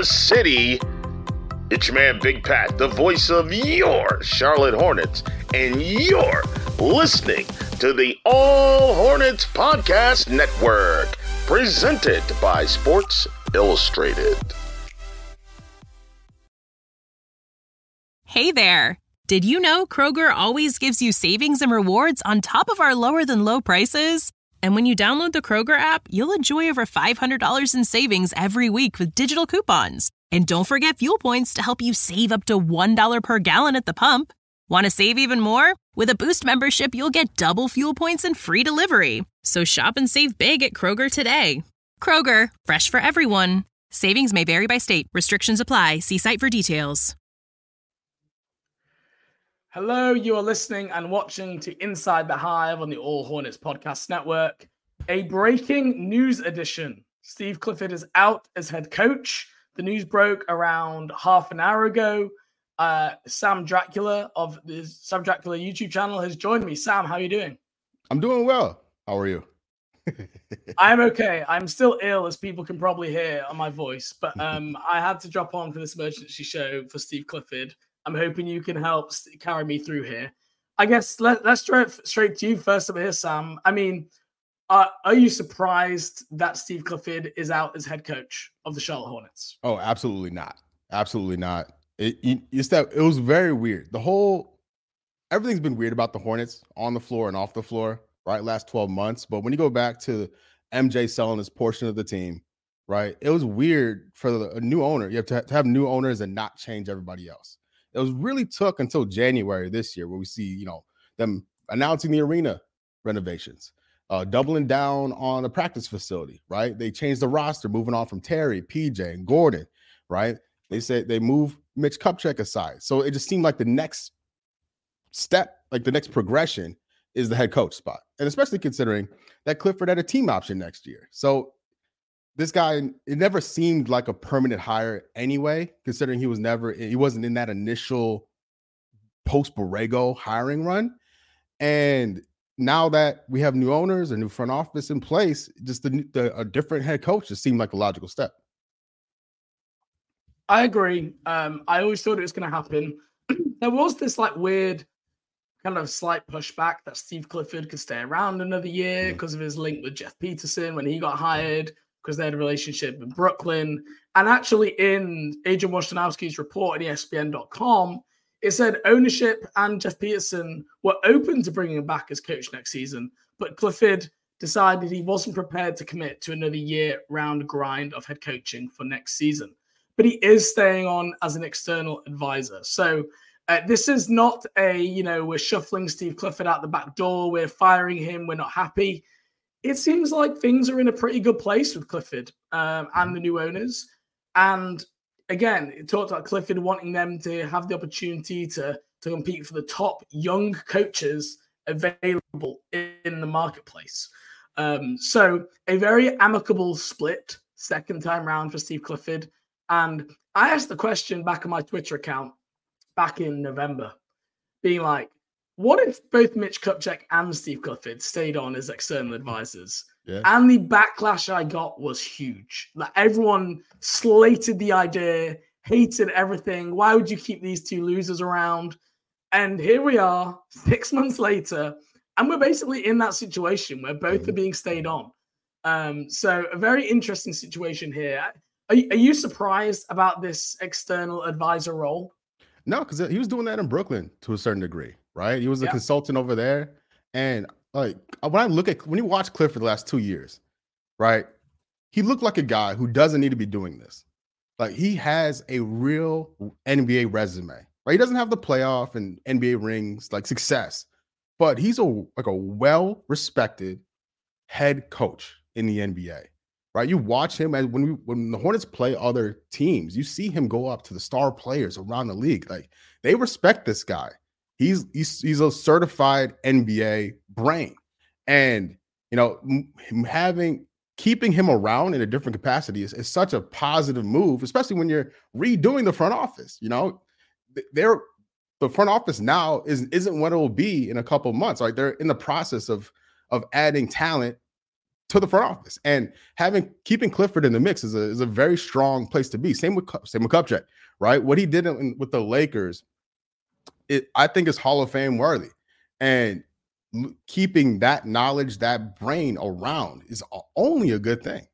your city. It's your man, Big Pat, the voice of your Charlotte Hornets, and you're listening to the All Hornets Podcast Network, presented by Sports Illustrated. Hey there! Did you know Kroger always gives you savings and rewards on top of our lower-than-low prices? And when you download the Kroger app, you'll enjoy over $500 in savings every week with digital coupons. And don't forget fuel points to help you save up to $1 per gallon at the pump. Want to save even more? With a Boost membership, you'll get double fuel points and free delivery. So shop and save big at Kroger today. Kroger, fresh for everyone. Savings may vary by state. Restrictions apply. See site for details. Hello, you are listening and watching to Inside the Hive on the All Hornets Podcast Network. A breaking news edition. Steve Clifford is out as head coach. The news broke around half an hour ago. Sam Dracula of the Sam Dracula YouTube channel has joined me. Sam, how are you doing? I'm doing well. How are you? I'm okay. I'm still ill, as people can probably hear on my voice, but I had to drop on for this emergency show for Steve Clifford. I'm hoping you can help carry me through here. I guess let's straight to you first over here, Sam. I mean, are you surprised that Steve Clifford is out as head coach of the Charlotte Hornets? Oh, absolutely not. Absolutely not. It was very weird. Everything's been weird about the Hornets on the floor and off the floor, right? Last 12 months. But when you go back to MJ selling this portion of the team, right? It was weird for a new owner. You have to have new owners and not change everybody else. It was really took until January this year where we see, them announcing the arena renovations, doubling down on the practice facility, right? They changed the roster, moving on from Terry, PJ, and Gordon, right? They said they move Mitch Kupchak aside. So it just seemed like the next step, like the next progression is the head coach spot. And especially considering that Clifford had a team option next year. So this guy, it never seemed like a permanent hire anyway, considering he wasn't in that initial post-Borrego hiring run. And now that we have new owners, a new front office in place, just a different head coach just seemed like a logical step. I agree. I always thought it was going to happen. There was this weird kind of slight pushback that Steve Clifford could stay around another year because of his link with Jeff Peterson when he got hired, because they had a relationship in Brooklyn. And actually in Adrian Wojnarowski's report at ESPN.com, it said ownership and Jeff Peterson were open to bringing him back as coach next season, but Clifford decided he wasn't prepared to commit to another year-round grind of head coaching for next season. But he is staying on as an external advisor. So this is not we're shuffling Steve Clifford out the back door, we're firing him, we're not happy. It seems like things are in a pretty good place with Clifford and the new owners. And again, it talked about Clifford wanting them to have the opportunity to compete for the top young coaches available in the marketplace. So a very amicable split second time round for Steve Clifford. And I asked the question back on my Twitter account back in November, being like, what if both Mitch Kupchak and Steve Clifford stayed on as external advisors? Yeah. And the backlash I got was huge. Everyone slated the idea, hated everything. Why would you keep these two losers around? And here we are 6 months later, and we're basically in that situation where both are being stayed on. So a very interesting situation here. Are you surprised about this external advisor role? No, because he was doing that in Brooklyn to a certain degree, right? He was a consultant over there. And when you watch Clifford the last 2 years, right, he looked like a guy who doesn't need to be doing this. Like, he has a real NBA resume, right? He doesn't have the playoff and NBA rings, success, but he's a well-respected head coach in the NBA. Right, you watch him, and when the Hornets play other teams, you see him go up to the star players around the league. They respect this guy. He's a certified NBA brain, and keeping him around in a different capacity is such a positive move, especially when you're redoing the front office. The front office now isn't what it will be in a couple of months. Right, they're in the process of adding talent to the front office, and keeping Clifford in the mix is a very strong place to be. Same with Kupchak, right? What he did with the Lakers, I think is Hall of Fame worthy, and keeping that knowledge, that brain around is only a good thing.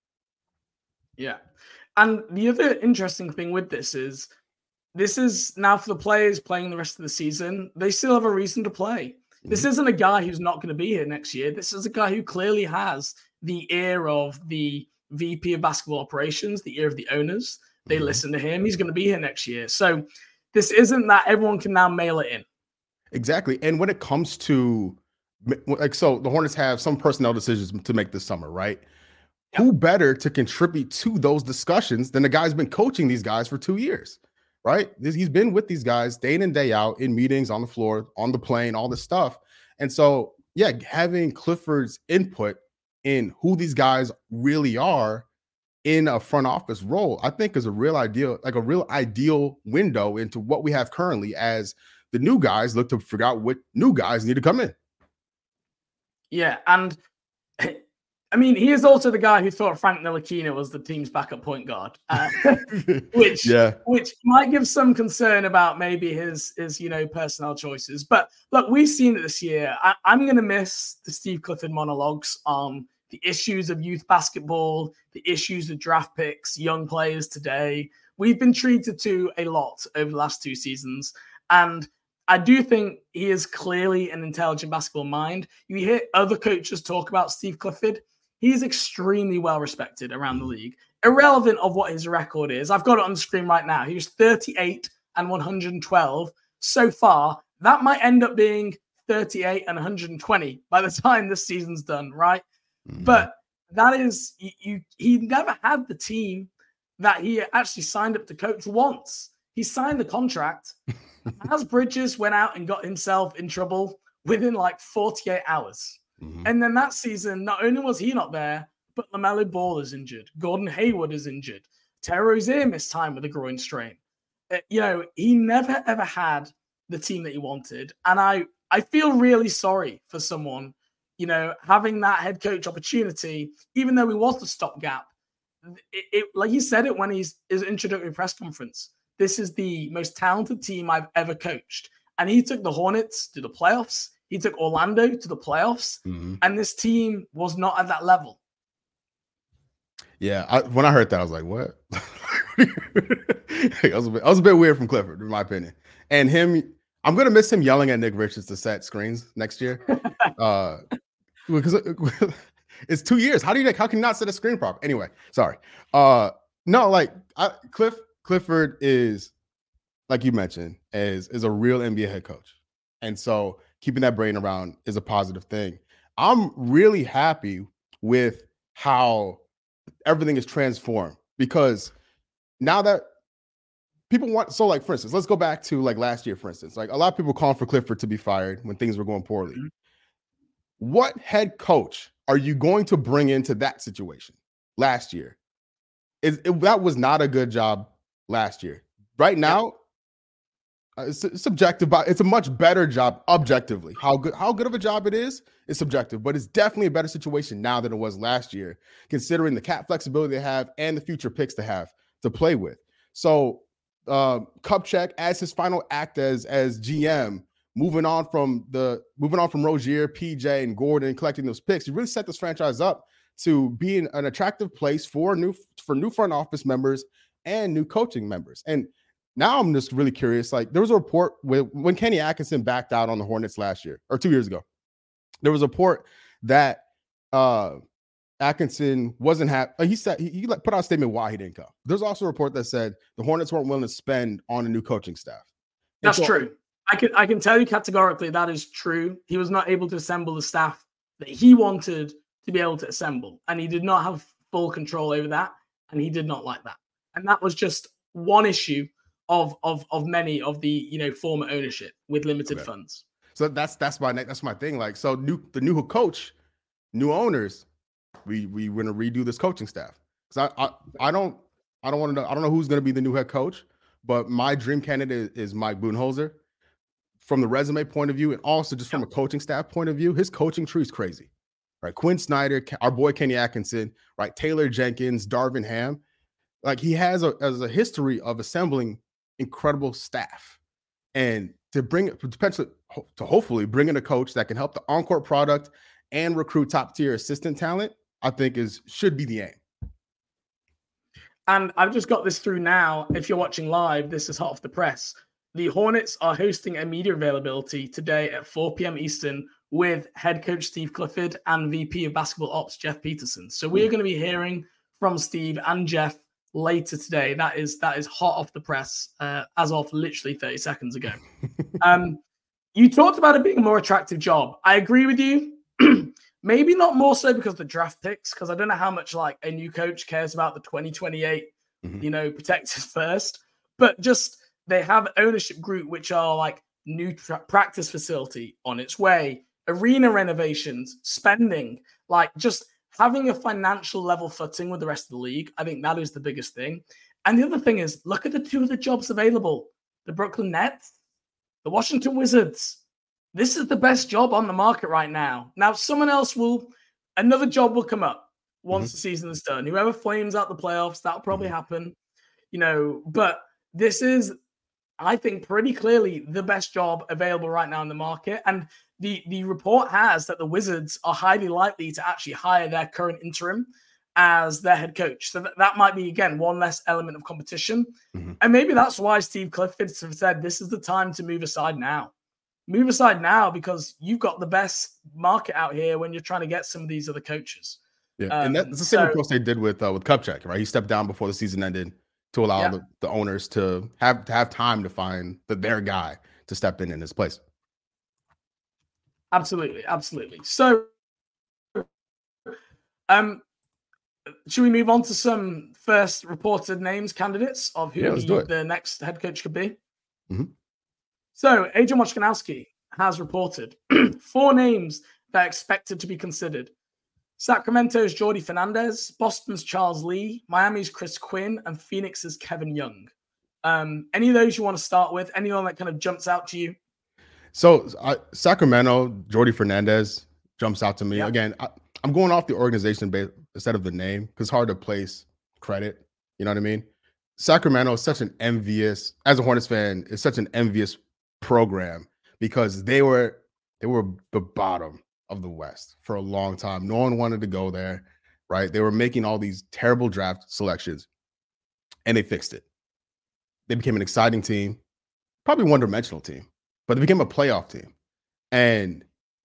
Yeah. And the other interesting thing with this is now for the players playing the rest of the season, they still have a reason to play. This isn't a guy who's not going to be here next year. This is a guy who clearly has the ear of the VP of basketball operations, the ear of the owners. They listen to him. He's going to be here next year. So this isn't that everyone can now mail it in. Exactly. And when it comes to, like, so the Hornets have some personnel decisions to make this summer, right? Yep. Who better to contribute to those discussions than the guy who's been coaching these guys for 2 years, right? He's been with these guys day in and day out in meetings, on the floor, on the plane, all this stuff. And so, yeah, having Clifford's input in who these guys really are in a front office role, I think is a real ideal window into what we have currently as the new guys look to figure out what new guys need to come in. Yeah, and I mean, he is also the guy who thought Frank Ntilikina was the team's backup point guard, which might give some concern about maybe his personnel choices. But look, we've seen it this year. I'm going to miss the Steve Clifford monologues on the issues of youth basketball, the issues of draft picks, young players today. We've been treated to a lot over the last 2 seasons, and I do think he is clearly an intelligent basketball mind. You hear other coaches talk about Steve Clifford. He's extremely well respected around the league, irrelevant of what his record is. I've got it on the screen right now. He was 38 and 112 so far. That might end up being 38 and 120 by the time this season's done, right? Mm-hmm. But that is, he never had the team that he actually signed up to coach once. He signed the contract. As Bridges went out and got himself in trouble within like 48 hours. Mm-hmm. And then that season, not only was he not there, but LaMelo Ball is injured. Gordon Hayward is injured. Terry Rozier missed time with a groin strain. He never, ever had the team that he wanted. And I feel really sorry for someone, having that head coach opportunity, even though he was the stopgap. Like he said it when his introductory press conference. This is the most talented team I've ever coached. And he took the Hornets to the playoffs. He took Orlando to the playoffs. Mm-hmm. And this team was not at that level. Yeah. When I heard that, I was like, what? I was a bit weird from Clifford, in my opinion. And I'm going to miss him yelling at Nick Richards to set screens next year. Because it's 2 years. How can you not set a screen proper? Anyway, sorry. Clifford is, like you mentioned, is a real NBA head coach. And so keeping that brain around is a positive thing. I'm really happy with how everything is transformed, because now that people want, so like, for instance, let's go back to like last year, for instance, like a lot of people calling for Clifford to be fired when things were going poorly. Mm-hmm. What head coach are you going to bring into that situation last year? That was not a good job last year. Right now, it's subjective, but it's a much better job objectively. How good of a job it is subjective, but it's definitely a better situation now than it was last year, considering the cap flexibility they have and the future picks they have to play with. So Kupchak as his final act as GM, moving on from Rozier, PJ, and Gordon, collecting those picks, he really set this franchise up to be an attractive place for new front office members and new coaching members. And now I'm just really curious. Like, there was a report when Kenny Atkinson backed out on the Hornets last year or 2 years ago. There was a report that Atkinson wasn't happy. He said he put out a statement why he didn't come. There's also a report that said the Hornets weren't willing to spend on a new coaching staff. That's true. I can tell you categorically that is true. He was not able to assemble the staff that he wanted to be able to assemble, and he did not have full control over that, and he did not like that. And that was just one issue of many of the former ownership with limited funds. So that's my thing. Like, so the new coach, new owners, we're gonna redo this coaching staff. Because I don't want to know. I don't know who's gonna be the new head coach, but my dream candidate is Mike Budenholzer. From the resume point of view, and also just from a coaching staff point of view, his coaching tree is crazy. right? Quinn Snyder, our boy Kenny Atkinson, right? Taylor Jenkins, Darvin Ham. Like he has a history of assembling incredible staff, and to hopefully bring in a coach that can help the on-court product and recruit top-tier assistant talent, I think should be the aim. And I've just got this through now. If you're watching live, this is hot off the press. The Hornets are hosting a media availability today at 4 p.m. Eastern with head coach Steve Clifford and VP of basketball ops Jeff Peterson. So we're going to be hearing from Steve and Jeff later today. That is hot off the press as of literally 30 seconds ago. You talked about it being a more attractive job. I agree with you. Maybe not more so because of the draft picks, because I don't know how much like a new coach cares about the 2028, protected first, but just they have ownership group, which are like new practice facility on its way, arena renovations, spending, like just having a financial level footing with the rest of the league. I think that is the biggest thing. And the other thing is, look at the two of the jobs available, the Brooklyn Nets, the Washington Wizards. This is the best job on the market right now. Now, another job will come up once the season is done. Whoever flames out the playoffs, that'll probably happen, but this is, I think, pretty clearly the best job available right now in the market. And the report has that the Wizards are highly likely to actually hire their current interim as their head coach. So that might be, again, one less element of competition. And maybe that's why Steve Clifford said this is the time to move aside now. Move aside now because you've got the best market out here when you're trying to get some of these other coaches. Yeah, and that's the same approach they did with Kupchak, right? He stepped down before the season ended to allow the owners to have time to find their guy to step in his place. Absolutely. So, should we move on to some first reported names, candidates of who the next head coach could be? So, Adrian Wojnarowski has reported 4 names that are expected to be considered. Sacramento's Jordi Fernandez, Boston's Charles Lee, Miami's Chris Quinn, and Phoenix's Kevin Young. Any of those you want to start with? Anyone that kind of jumps out to you? So Sacramento, Jordi Fernandez jumps out to me. Yep. Again, I'm going off the organization base instead of the name because it's hard to place credit. You know what I mean? Sacramento is such an envious, as a Hornets fan, is such an envious program because they were the bottom of the West for a long time. No one wanted to go there, right? They were making all these terrible draft selections, and they fixed it. They became an exciting team, probably one-dimensional team, but they became a playoff team. And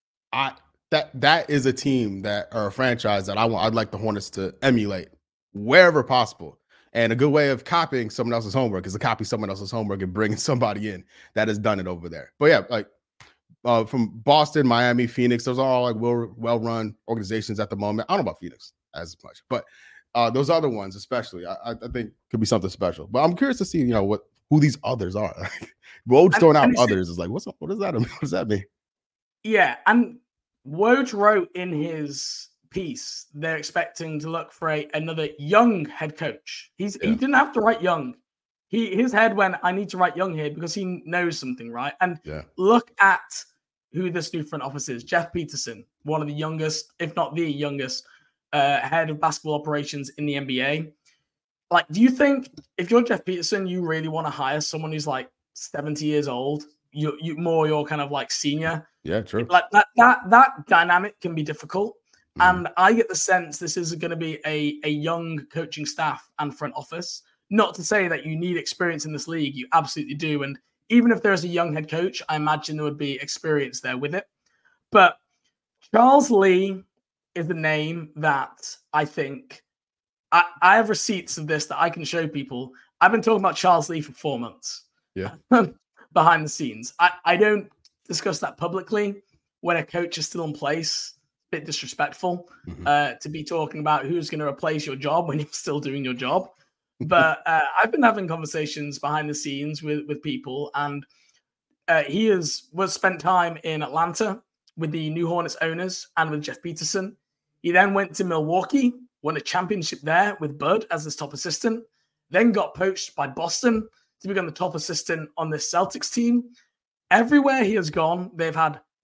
that is a team or a franchise that I'd like the Hornets to emulate wherever possible. And a good way of copying someone else's homework is to copy someone else's homework and bring somebody in that has done it over there. But yeah, like from Boston, Miami, Phoenix, those are all like well-run organizations at the moment. I don't know about Phoenix as much, but those other ones, especially, I think could be something special. But I'm curious to see, who these others are. Woj throwing out others is like, what does that mean? Yeah, and Woj wrote in his piece they're expecting to look for another young head coach. He didn't have to write young. His head went, I need to write young here because he knows something, right? And look at who this new front office is. Jeff Peterson, one of the youngest, if not the youngest, head of basketball operations in the NBA. Like, do you think if you're Jeff Peterson, you really want to hire someone who's like 70 years old? You're kind of like senior. Yeah, true. Like that dynamic can be difficult. And I get the sense this is going to be a young coaching staff and front office. Not to say that you need experience in this league. You absolutely do. And even if there's a young head coach, I imagine there would be experience there with it. But Charles Lee is the name that I think I have receipts of this that I can show people. I've been talking about Charles Lee for 4 months. Yeah. Behind the scenes. I don't discuss that publicly when a coach is still in place. Bit disrespectful to be talking about who's going to replace your job when you're still doing your job. But I've been having conversations behind the scenes with people, and he was spent time in Atlanta with the new Hornets owners and with Jeff Peterson. He then went to Milwaukee, won a championship there with Bud as his top assistant, then got poached by Boston to become the top assistant on the Celtics team. Everywhere he has gone, they've had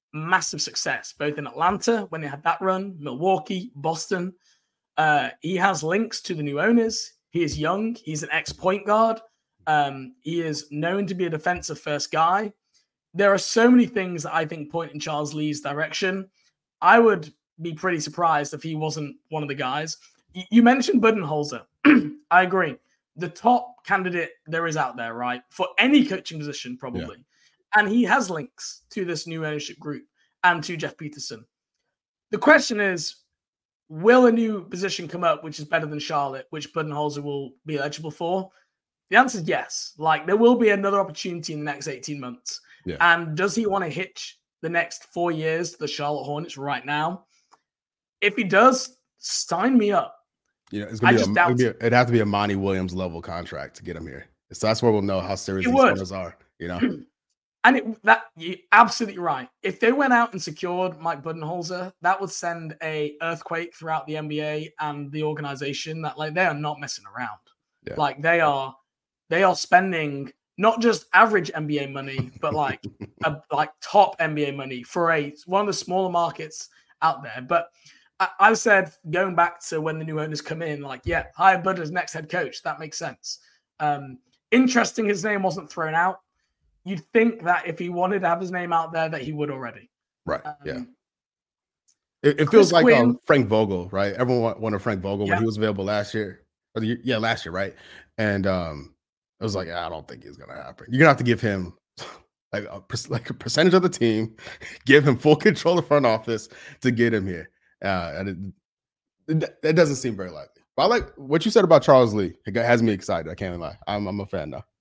massive success, both in Atlanta when they had that run, Milwaukee, Boston. He has links to the new owners. He is young. He's an ex-point guard. He is known to be a defensive first guy. There are so many things that I think point in Charles Lee's direction. I would be pretty surprised if he wasn't one of the guys. You mentioned Budenholzer. I agree. The top candidate there is out there, right? For any coaching position, probably. Yeah. And he has links to this new ownership group and to Jeff Peterson. The question is, will a new position come up which is better than Charlotte, which Budenholzer will be eligible for? The answer is yes. Like, there will be another opportunity in the next 18 months. Yeah. And does he want to hitch the next 4 years to the Charlotte Hornets right now? If he does, sign me up. Yeah, it's gonna it'd have to be a Monty Williams level contract to get him here. So that's where we'll know how serious these owners are, you know. And you're absolutely right. If they went out and secured Mike Budenholzer, that would send a earthquake throughout the NBA and the organization that, like, they are not messing around. Yeah. Like, they are spending not just average NBA money, but like top NBA money for one of the smaller markets out there. But I said, going back to when the new owners come in, like, yeah, hire Bud as next head coach. That makes sense. Interesting, his name wasn't thrown out. You'd think that if he wanted to have his name out there, that he would already. Right, yeah. It feels like Frank Vogel, right? Everyone wanted Frank Vogel when he was available last year. Last year, right? And it was like, I don't think it's going to happen. You're going to have to give him like a percentage of the team, give him full control of the front office to get him here. And that doesn't seem very likely. But I like what you said about Charles Lee. It has me excited. I can't lie. I'm a fan now.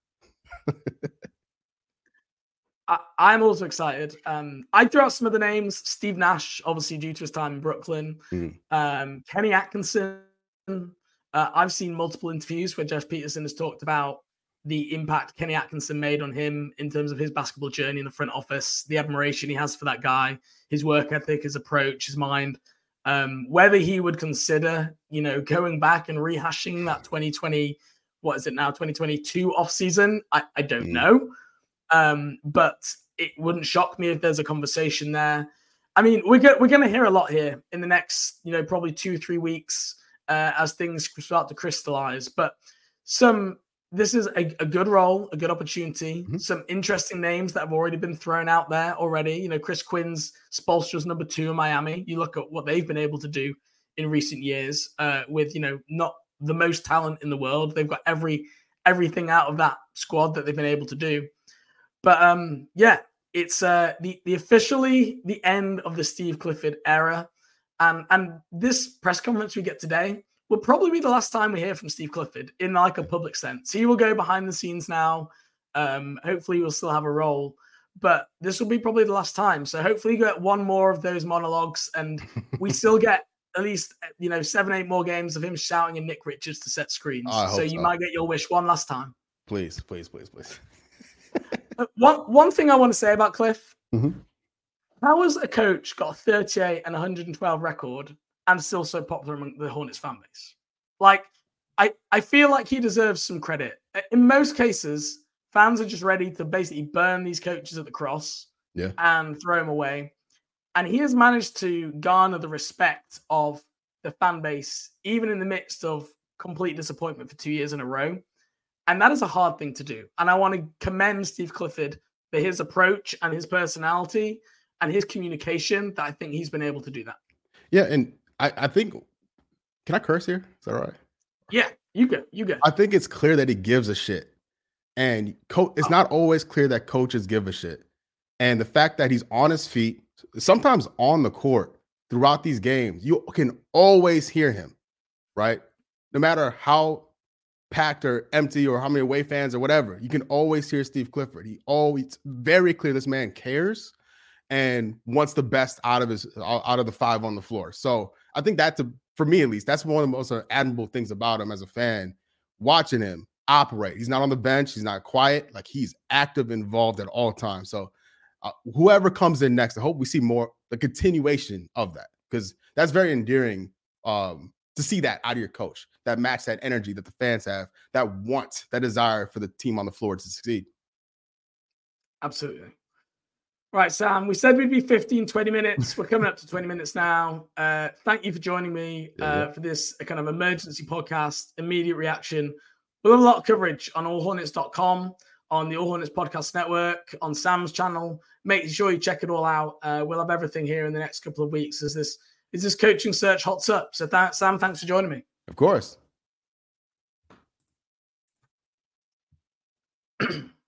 I'm also excited. I threw out some of the names. Steve Nash, obviously due to his time in Brooklyn. Kenny Atkinson. I've seen multiple interviews where Jeff Peterson has talked about the impact Kenny Atkinson made on him in terms of his basketball journey in the front office, the admiration he has for that guy, his work ethic, his approach, his mind. Whether he would consider, going back and rehashing that 2020, what is it now, 2022 offseason, I don't know. But it wouldn't shock me if there's a conversation there. I mean, we're going to hear a lot here in the next, probably 2-3 weeks as things start to crystallize. But this is a good role, a good opportunity. Mm-hmm. Some interesting names that have already been thrown out there already. Chris Quinn's Spoelstra's number 2 in Miami. You look at what they've been able to do in recent years with, not the most talent in the world. They've got everything out of that squad that they've been able to do. But it's the officially the end of the Steve Clifford era. And this press conference we get today will probably be the last time we hear from Steve Clifford in like a public sense. He will go behind the scenes now. Hopefully we'll still have a role, but this will be probably the last time. So hopefully you get one more of those monologues and we still get at least, 7-8 more games of him shouting at Nick Richards to set screens. So you might get your wish one last time. Please, please, please, please. One thing I want to say about Cliff, mm-hmm. How has a coach got a 38 and 112 record and still so popular among the Hornets fan base? Like, I feel like he deserves some credit. In most cases, fans are just ready to basically burn these coaches at the cross and throw them away. And he has managed to garner the respect of the fan base, even in the midst of complete disappointment for 2 years in a row. And that is a hard thing to do. And I want to commend Steve Clifford for his approach and his personality and his communication that I think he's been able to do that. Yeah, and I think, can I curse here? Is that all right? Yeah, you go. I think it's clear that he gives a shit. And it's not always clear that coaches give a shit. And the fact that he's on his feet, sometimes on the court throughout these games, you can always hear him, right? No matter how packed or empty or how many away fans or whatever, you can always hear Steve Clifford. It's very clear this man cares and wants the best out of the 5 on the floor. So I think for me at least, that's one of the most admirable things about him as a fan, watching him operate. He's not on the bench. He's not quiet. Like, he's active, involved at all times. So whoever comes in next, I hope we see more, the continuation of that, because that's very endearing to see that out of your coach, that match, that energy that the fans have, that want, that desire for the team on the floor to succeed. Absolutely. Right, Sam, we said we'd be 15, 20 minutes. We're coming up to 20 minutes now. Thank you for joining me for this kind of emergency podcast, immediate reaction. We'll have a lot of coverage on allhornets.com, on the All Hornets Podcast Network, on Sam's channel. Make sure you check it all out. We'll have everything here in the next couple of weeks as this coaching search hots up. So Sam, thanks for joining me. Of course.